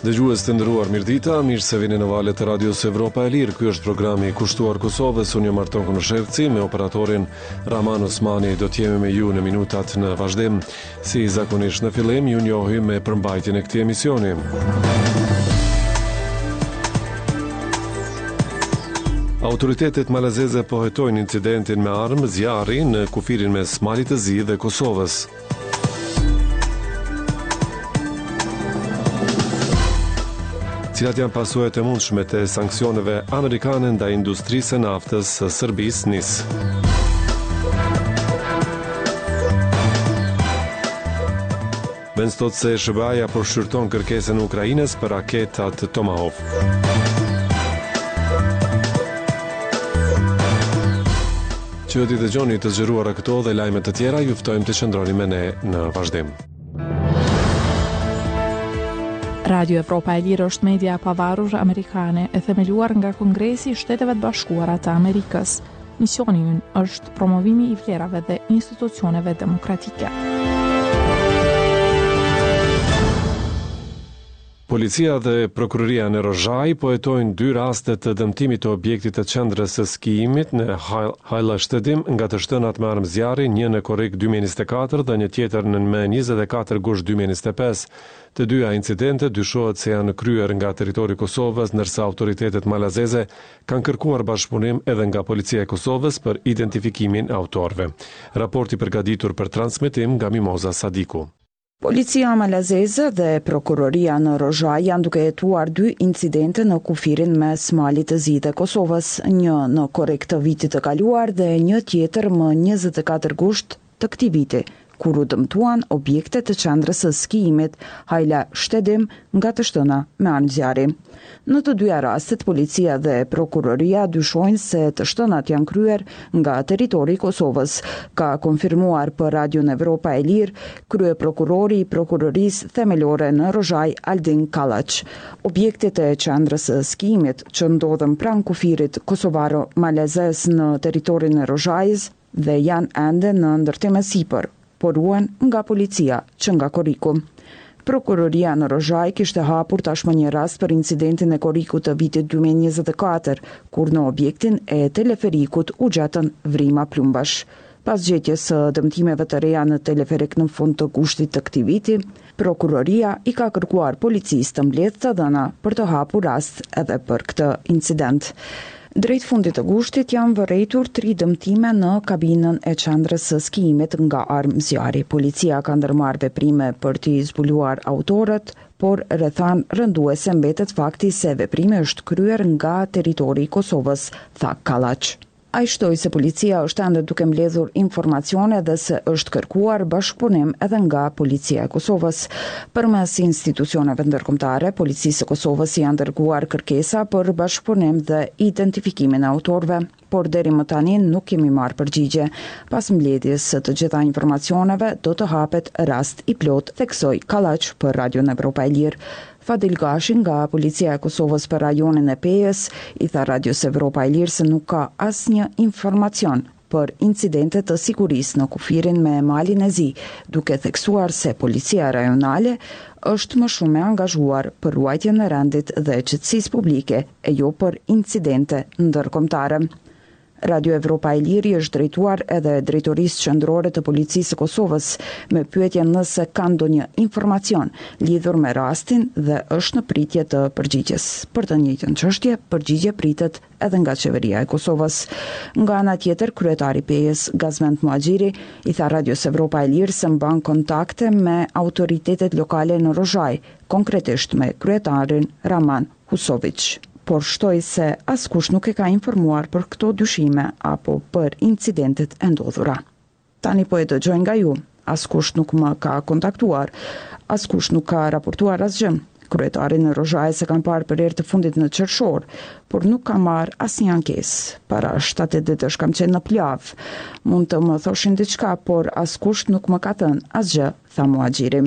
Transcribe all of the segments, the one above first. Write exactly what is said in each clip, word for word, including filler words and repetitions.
Dëgjues të nderuar, mirëdita, mirë se vini në valët e Radios Evropa e Lirë. Ky është programi i kushtuar Kosovës. Unë jam Arton Konoshevci, me operatorin Raman Osmani. Do të jemi me ju në minutat në vazhdim. Si zakonisht në fillim, ju njohim me përmbajtjen e këtij emisioni. Autoritetet malazeze po hetojnë incidentin me armë zjarri në kufirin mes Malit të Zi dhe Kosovës. Cilat janë pasojat e mundshme të sanksioneve amerikane ndaj industrisë së naftës së Serbisë nis. Vend thot se S B A-ja po shqyrton kërkesën e Ukrainës për raketat Tomahawk. Që ti dëgjoni të zgjeruara këto dhe lajmet të tjera, ju ftojmë të qëndroni me ne në vazhdim. Radio Evropa e Lirë është media e pavarur amerikane e themeluar nga Kongresi i Shteteve të Bashkuara të Amerikës. Misioni i ynë është promovimi i vlerave dhe institucioneve demokratike. Policia dhe prokuroria në Rozhaj po hetojnë dy raste të dëmtimit të objektit të qendrës së skijimit në Hajla Shtedim nga të shtënat me armë zjarri, një në korrik dy mijë e njëzet e katër dhe një tjetër në më njëzet e katër gusht dy mijë e njëzet e pesë. Të dyja incidente dyshohet se janë kryer nga territori i Kosovës, ndërsa autoritetet malazeze kanë kërkuar bashkëpunim edhe nga policia e Kosovës për identifikimin e autorëve. Raporti përgatitur për transmetim nga Mimoza Sadiku. Policia malazeze dhe prokuroria në Rozhaj janë duke hetuar dy incidente në kufirin mes Malit të Zi dhe Kosovës, një në korrik të vitit të kaluar dhe një tjetër më njëzet e katër gusht të këtij viti, kur u dëmtuan objekte të qendrës së skijimit Hajla Shtedim nga të shtëna me armë zjarri. Në të dyja rastet, policia dhe prokuroria dyshojnë se të shtënat janë kryer nga territori i Kosovës, ka konfirmuar për Radion Evropa e Lirë kryeprokurori i prokurorisë themelore në Rozhaj Aldin Kallaç. Objektet e qendrës së skijimit që ndodhen pranë kufirit kosovaro-malazez në territorin e Rozhajës dhe janë ende në ndërtim sipër, por ruhen nga policia që nga korriku. Prokuroria në Rozhaj kishte hapur tashmë një rast për incidentin e korrikut të vitit dy mijë e njëzet e katër, kur në objektin e teleferikut u gjetën vrima plumbash. Pas gjetjes së dëmtimeve të reja në teleferik në fund të gushtit të këtij viti, prokuroria i ka kërkuar policisë të mbledhë të dhëna për të hapur rast edhe për këtë incident. Drejt fundit të gushtit janë vërejtur tri dëmtime në kabinën e qendrës së skijimit nga armë zjarri. Policia ka ndërmarrë veprime për t'i zbuluar autorët, por rrethan rënduese mbetet fakti se veprimi është kryer nga territori i Kosovës, tha Kallaç. Ai shtoi se policia është ende duke mbledhur informacione dhe se është kërkuar bashkëpunim edhe nga policia e Kosovës. Përmes institucioneve ndërkombëtare, policisë së Kosovës janë dërguar kërkesa për bashkëpunim dhe identifikimin e autorëve, por deri më tani nuk kemi marrë përgjigje. Pas mbledhjes së të gjitha informacioneve, do të hapet rast i plot, theksoi Kallaç për Radion Evropa e Lirë. Fadil Gashi nga policia e Kosovës për rajonin e Pejës i tha Radios Evropa e Lirë se nuk ka asnjë informacion për incidente të sigurisë në kufirin me Malin e Zi, duke theksuar se policia rajonale është më shumë e angazhuar për ruajtjen e rendit dhe qetësisë publike e jo për incidente ndërkombëtare. Radio Evropa e Liri është drejtuar edhe drejtorisë qendrore të policisë së Kosovës me pyetjen nëse ka ndonjë informacion lidhur me rastin dhe është në pritje të përgjigjes. Për të njëjtën çështje, përgjigje pritet edhe nga qeveria e Kosovës. Nga ana tjetër, kryetari i Pejës, Gazmend Muhaxhiri, i tha Radios Evropa e Lirë se mban kontakte me autoritetet lokale në Rozhaj, konkretisht me kryetarin Raman Husović. Por shtoi se askush nuk e ka informuar për këto dyshime apo për incidentet e ndodhura. Tani po e dëgjoj nga ju, askush nuk më ka kontaktuar, askush nuk ka raportuar asgjë. Kryetari në Rozhaj se kam parë për herë të fundit në qershor, por nuk kam marrë asnjë ankesë. Para shtatë ditësh kam qenë në Plavë. Mund të më thoshin diçka, por askush nuk më ka thënë asgjë, tha Muhaxhiri.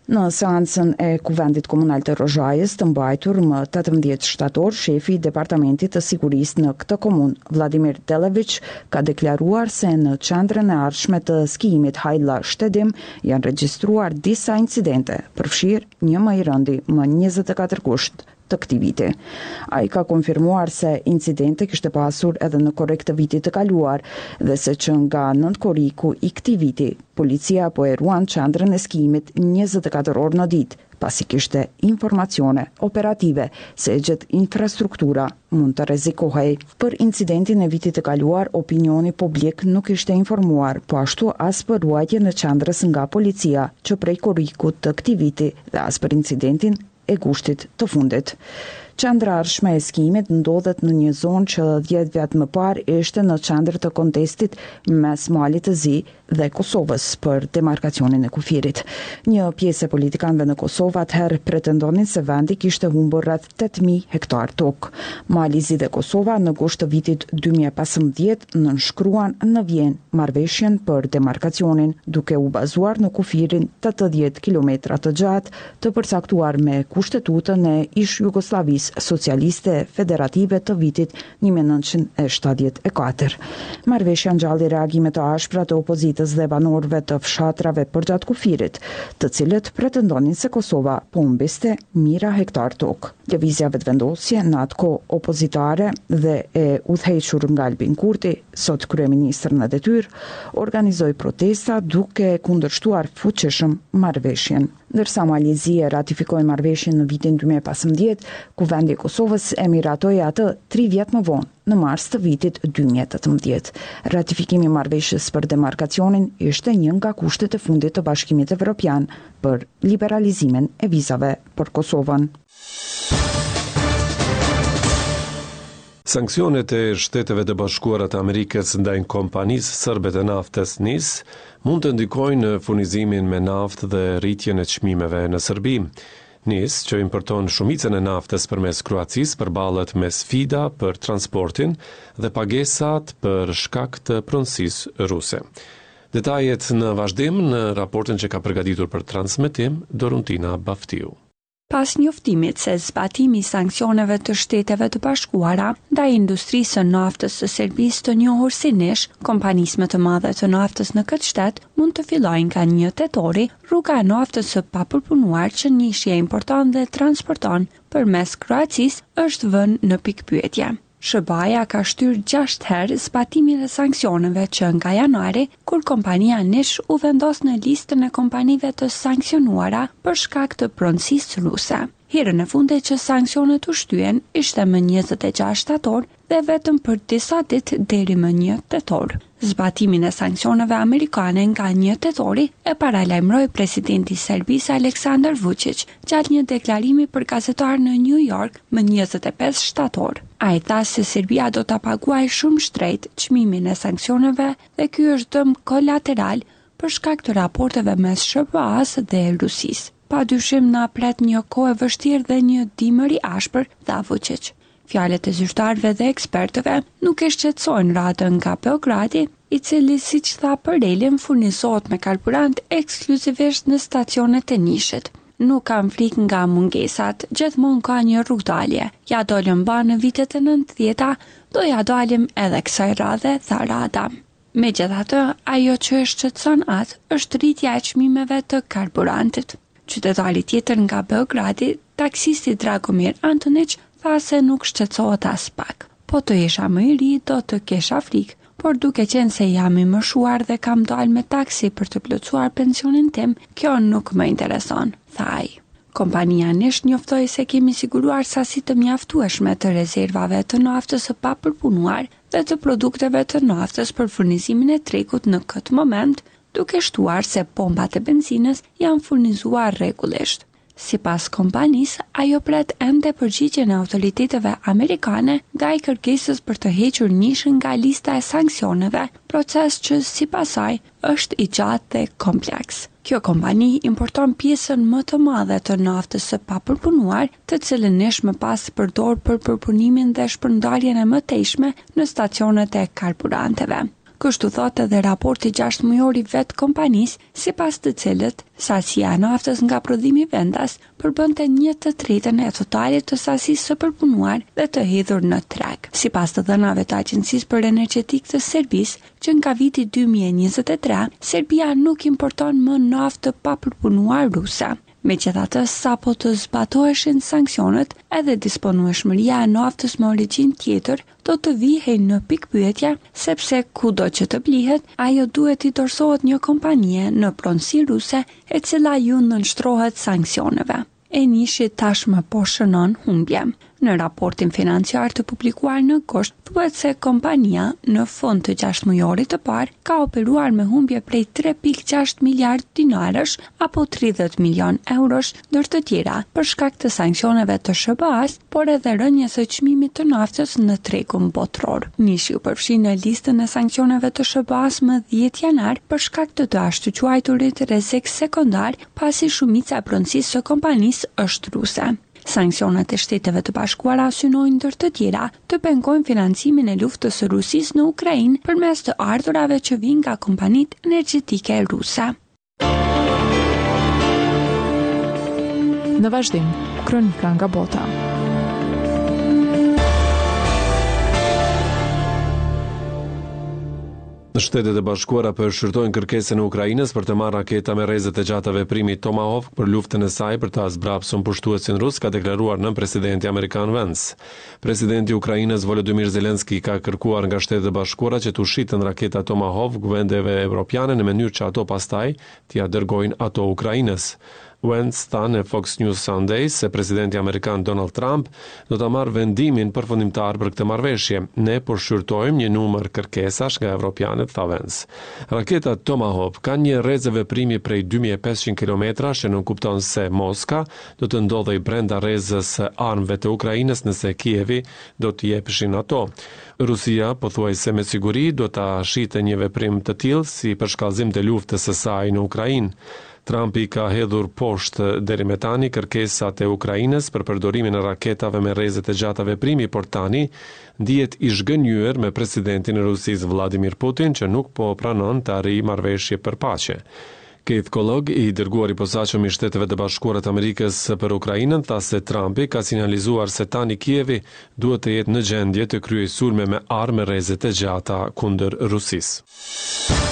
Në seancën e Kuvendit Komunal të Rozhajës të mbajtur më tetëmbëdhjetë shtator, shefi i Departamentit të Sigurisë në këtë komunë, Vladimir Delevic, ka deklaruar se në qendrën e ardhshme të skijimit Hajla Shtedim janë regjistruar disa incidente, përfshirë një më i rëndi më njëzet e katër gusht të këtij viti. Ai ka konfirmuar se incidente kishte pasur edhe në korrik të vitit të kaluar dhe se që nga nëntë korriku i këtij viti, policia po e ruan qendrën e skijimit njëzet e katër orë në ditë, pasi kishte informacione operative se e gjatë infrastruktura mund të rrezikohej. Për incidentin e vitit të kaluar, opinioni publik nuk ishte informuar, po ashtu as për ruajtjen e qendrës nga policia që prej korrikut të këtij viti dhe as për incidentin e gushtit të fundit. Qendra ardhshme e skijimit ndodhet në një zonë që dhjetë vjet më parë ishte në qendër të kontestit mes malit të Zi dhe Kosovës për demarkacionin e kufirit. Një pjesë e politikanëve në Kosovë atëherë pretendonin se vendi kishte humbur rreth tetë mijë hektar tokë. Mali Zi dhe Kosova në gusht të vitit dy mijë e pesëmbëdhjetë nënshkruan në Vjenë marrëveshjen për demarkacionin, duke u bazuar në kufirin tetëdhjetë kilometra të gjatë të përcaktuar me kushtetutën e ish Jugosllavisë Socialiste Federative të vitit një mijë e nëntëqind e shtatëdhjetë e katër. Marrëveshja ngjalli reagime të ashpra të opozitës dhe banorëve të fshatrave përgjatë kufirit, të cilët pretendonin se Kosova po humbiste mijëra hektar tokë. Lëvizja vetëvendosje në atë kohë opozitare dhe e udhëhequr nga Albin Kurti, sot kryeministër në detyrë, organizoi protesta duke kundërshtuar fuqishëm marrëveshjen. Ndërsa Mali Zi e ratifikoi marrëveshjen në vitin dy mijë e pesëmbëdhjetë, Kuvendi i Kosovës e miratoi atë tri vjet më vonë, në mars të vitit dy mijë e tetëmbëdhjetë. Ratifikimi i marrëveshjes për demarkacionin ishte një nga kushtet e fundit të Bashkimit Evropian për liberalizimin e vizave për Kosovën. Sanksionet e Shteteve të Bashkuara të Amerikës ndaj kompanisë sërbe të naftës N I S mund të ndikojnë në furnizimin me naftë dhe rritjen e çmimeve në Serbi. N I S, që importon shumicën e naftës përmes Kroacisë, përballet me sfida për transportin dhe pagesat për shkak të pronësisë ruse. Detajet në vazhdim në raportin që ka përgatitur për transmetim Doruntina Baftiu. Pas njoftimit se zbatimi i sanksioneve të Shteteve të Bashkuara ndaj industrisë së naftës së Serbisë të njohur si N I S, kompanisë më të madhe të naftës në këtë shtet, mund të fillojnë nga një tetori, rruga e naftës së papërpunuar që njëshja importon dhe transporton përmes Kroacisë është vënë në pikpyetje. S B A-ja ka shtyr gjashtë herë zbatimin e sanksioneve që nga janari, kur kompania N I S u vendos në listën e kompanive të sanksionuara për shkak të pronësisë ruse. Herën e fundit që sanksionet u shtyen ishte më njëzet e gjashtë shtator dhe vetëm për disa ditë deri më një tetor. Zbatimin e sanksioneve amerikane nga një tetori e paralajmëroi presidenti i Serbisë Aleksandar Vučić gjatë një deklarimi për gazetar në New York më njëzet e pesë shtator. Ai tha se Serbia do ta paguajë shumë shtrejt çmimin e sanksioneve dhe ky është dëm kolateral për shkak të raporteve mes S B A-s dhe Rusisë. Pa dyshim na pret një kohë e vështirë dhe një dimër i ashpër, tha Vučić. Fjalët e zyrtarëve dhe ekspertëve nuk e shqetësojnë radhën nga Beogradi, i cili siç tha për relin furnizohet me karburant ekskluzivisht në stacionet e Nishit. Nuk kam frikë nga mungesat, gjithmonë ka një rrugdalje. Ja dolëm ba në vitet e nëntëdhjeta, do ja dalim edhe kësaj radhe, tha Rada. Megjithatë, ajo që e shqetëson atë është rritja e çmimeve të karburantit. Qytetari tjetër nga Beogradi, taksisti Dragomir Antonić, tha se nuk shqetësohet as pak. Po të isha më i ri, do të kesha frikë, por duke qenë se jam i moshuar dhe kam dalë me taksi për të plotësuar pensionin tim, kjo nuk më intereson, tha ai. Kompania N I S njoftoi se kemi siguruar sasi të mjaftueshme të rezervave të naftës së papërpunuar dhe të produkteve të naftës për furnizimin e tregut në këtë moment, duke shtuar se pompat e benzinës janë furnizuar rregullisht. Sipas kompanisë, ajo pret ende përgjigjen e autoriteteve amerikane ndaj kërkesës për të hequr Nishën nga lista e sanksioneve, proces që sipas saj është i gjatë dhe kompleks. Kjo kompani importon pjesën më të madhe të naftës së papërpunuar, të cilën N I S më pas përdor për përpunimin dhe shpërndarjen e mëtejshme në stacionet e karburanteve. kështu thotë edhe raporti gjashtë mujor i vet kompanisë, sipas të cilët sasia e naftës nga prodhimi vendas përbënte një të tretën e totalit të sasisë së përpunuar dhe të hedhur në treg. Sipas të dhënave të Agjencisë për Energjetikë të Serbisë, që nga viti dy mijë e njëzet e tre, Serbia nuk importon më naftë të papërpunuar ruse. Megjithatë, sapo të zbatoheshin sanksionet, edhe disponueshmëria e naftës me origjinë tjetër do të vihej në pikpyetje, sepse kudo që të blihet, ajo duhet i dorëzohet një kompanie në pronësi ruse e cila ju nënshtrohet sanksioneve. E nishi tashmë po shënon humbje. Në raportin financiar të publikuar në gusht, thuhet se kompania në fund të gjashtë mujorit të parë ka operuar me humbje prej tre pikë gjashtë miliard dinarësh apo tridhjetë milion eurosh, ndër të tjera për shkak të sanksioneve të S B A-s, por edhe rënjes së çmimit të naftës në tregun botror. Nishi u përfshi në listën e sanksioneve të S B A-s më dhjetë janar për shkak të të ashtu quajturit rrezik sekondar, pasi shumica e pronësisë së kompanisë është ruse. Sanksionet e Shteteve të Bashkuara synojnë ndër të tjera të pengojnë financimin e luftës së Rusisë në Ukrainë përmes të ardhurave që vijnë nga kompanitë energjetike ruse. Në vazhdim, kronika nga bota. Shtetet e Bashkuara përshkruajnë kërkesën e Ukrainës për të marrë raketa me rrezet e gjata veprimi Tomahawk për luftën e saj për ta zbrapsur pushtuesin rus, ka deklaruar nën presidenti amerikan Vance. Presidenti i Ukrainës Volodymyr Zelensky ka kërkuar nga Shtetet e Bashkuara që të ushitën raketa Tomahawk vendeve evropiane në mënyrë që ato pastaj t'ia dërgojnë ato Ukrainës. Vance tha në Fox News Sunday se presidenti amerikan Donald Trump do ta marrë vendimin përfundimtar për këtë marrëveshje. Ne përshkruajmë një numër kërkesash nga evropianët, tha Vance. Raketa Tomahawk ka një rrezë veprimi prej dy mijë e pesëqind kilometrash, që nënkupton se Moska do të ndodhej brenda rrezës së armëve të Ukrainës nëse Kievi do t'i jepshin ato. Rusia, pothuajse me siguri, do ta shitë një veprim të tillë si përshkallëzim të luftës së saj në Ukrainë. Trumpi ka hedhur poshtë deri me tani kërkesat e Ukrainës për përdorimin e raketave me rrezet e gjata veprimi, por tani ndihet i zhgënjur me presidentin e Rusisë Vladimir Putin, që nuk po pranon të arrijë marrëveshje për paqe. Keith Kellogg, i dërguari i posaçëm i Shteteve të Bashkuara të Amerikës për Ukrainën, tha se Trumpi ka sinjalizuar se tani Kievi duhet të jetë në gjendje të kryejë sulme me armë me rrezet e gjata kundër Rusisë.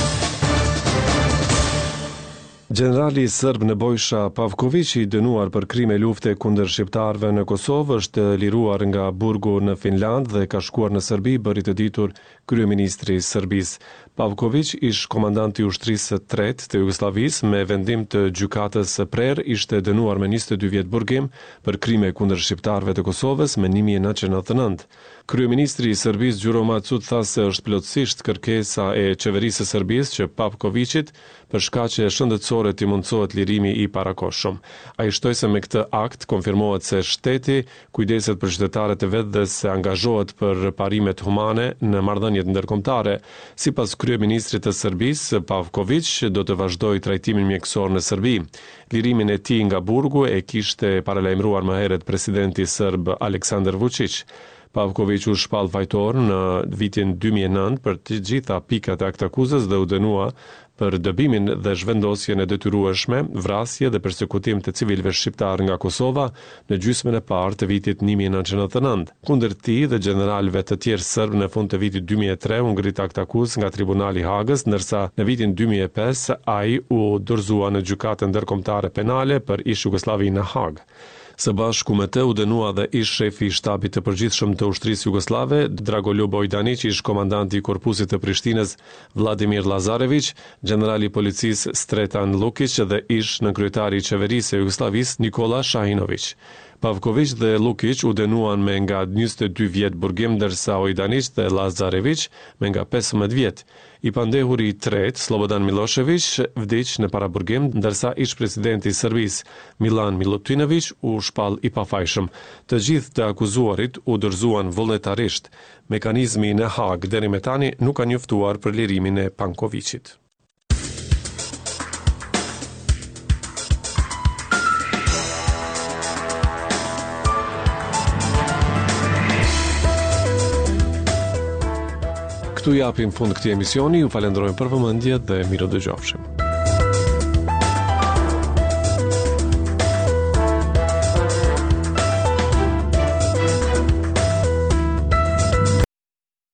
Generali serb Nebojša Pavković, i dënuar për krime lufte kundër shqiptarëve në Kosovë, është liruar nga burgu në Finland dhe ka shkuar në Serbi, bëri të ditur kryeministri i Serbisë. Pavković, ish komandanti i ushtrisë së tretë të Jugosllavisë, me vendim të gjykatës së prerë, ishte dënuar me njëzet e dy vjet burgim për krime kundër shqiptarëve të Kosovës me një mijë e nëntëqind e nëntëdhjetë e nëntë. Kryeministri i Serbisë Gjuro Macut tha se është plotësisht kërkesa e qeverisë së Serbisë që Pavkovićit për shkaqe shëndetësore t'i mundsohet lirimi i parakohshëm. Ai shtoi se me këtë akt konfirmohet se shteti kujdeset për qytetarët e vet dhe se angazhohet për parimet humane në marrëdhëniet ndërkombëtare. Sipas kryeministrit të Serbisë, Pavković do të vazhdojë trajtimin mjekësor në Serbi. Lirimin e tij nga burgu e kishte paralajmëruar më herët presidenti serb Aleksandar Vučić. Pavković u shpall fajtor në vitin dy mijë e nëntë për të gjitha pikat e aktakuzës dhe u dënua për dëbimin dhe zhvendosjen e detyrueshme, vrasje dhe përsekutim të civilëve shqiptar nga Kosova në gjysmën e parë të vitit një mijë e nëntëqind e nëntëdhjetë e nëntë. Kundër tij dhe generalëve të tjerë serb në fund të vitit dy mijë e tre u ngrit aktakuzë nga Tribunali i Hagës, ndërsa në vitin dy mijë e pesë ai u dorëzua në gjykatën ndërkombëtare penale për ish Jugosllavinë në Hagë. Së bashku me të u dënua dhe ish shefi i shtabit të përgjithshëm të ushtrisë jugoslave, Dragoljub Ojdanić, ish komandanti i korpusit të Prishtinës Vladimir Lazarević, generali i policisë Stretan Lukić dhe ish nënkryetari i qeverisë së Jugosllavisë Nikola Shahinović. Pavković dhe Lukić u dënuan me nga njëzet e dy vjet burgim, ndërsa Ojdanić dhe Lazarević me nga pesëmbëdhjetë vjet. I pandehuri i tretë, Slobodan Milošević, vdiq në paraburgim, ndërsa ish presidenti i Serbisë Milan Milutinović u shpall i pafajshëm. Të gjithë të akuzuarit u dorëzuan vullnetarisht. Mekanizmi në Hagë deri me tani nuk ka njoftuar për lirimin e Pavkovićit. Këtu japim fund këtij emisioni, ju falenderojmë për vëmendje dhe mirë dëgjofshim.